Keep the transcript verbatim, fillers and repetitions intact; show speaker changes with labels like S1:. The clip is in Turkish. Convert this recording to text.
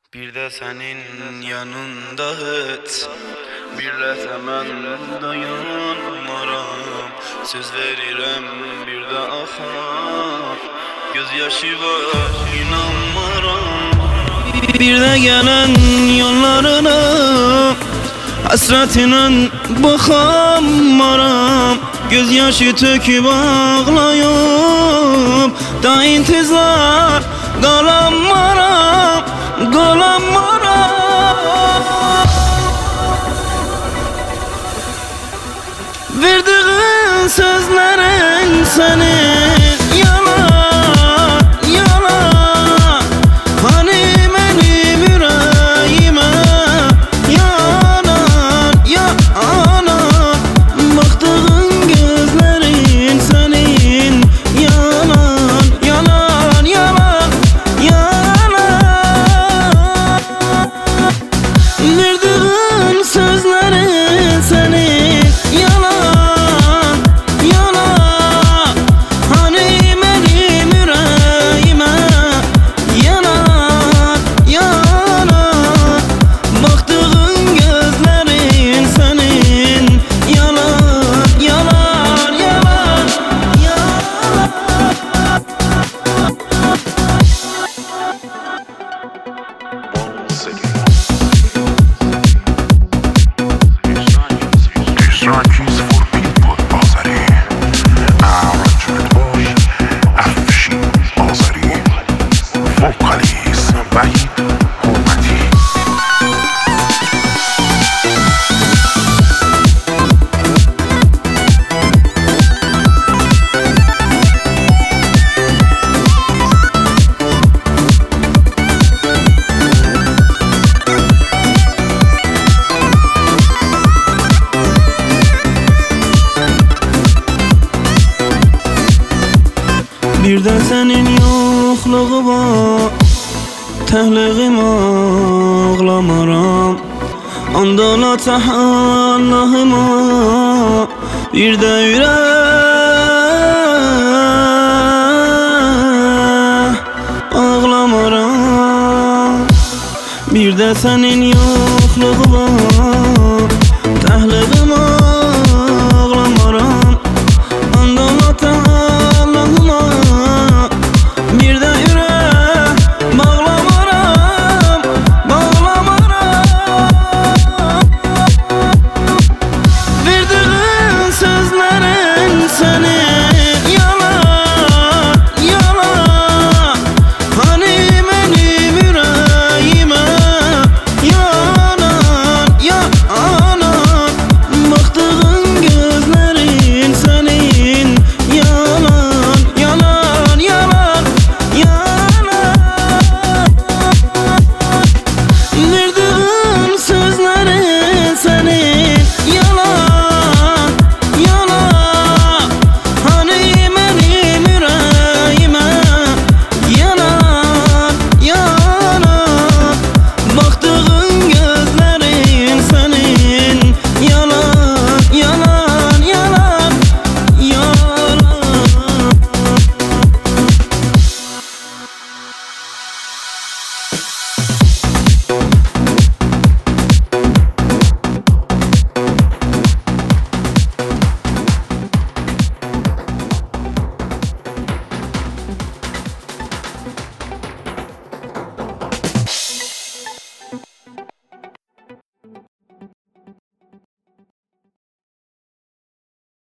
S1: Bir de senin yanında et, bir de hemen dayanmaram. Söz verirem bir de aha, gözyaşı var inanmaram. Bir de gelen yollarına hasretine bakamaram. Gözyaşı töküp ağlayıp da intizar kalamaram, kalamaram. Verdiğin sözlerin senin yalan, yalan. Hani benim yüreğime yanan, yanan. Baktığın gözlerin senin yalan, yalan, yalan, yalan. Verdiğin sözlerin senin yalan, yalan. Hani benim yüreğime yanan, yanan. Baktığın gözlerin senin yalan, yalan, yalan, yalan.
S2: Tysrakis for people Bazari Arrangement boy Afshin Bazari Vocalist Vahid Hurmati.
S1: Bir de senin yokluğuma tehliğim ağlamaram. Andala Allah'ıma bir de yürek ağlamaram. Bir de senin yokluğuma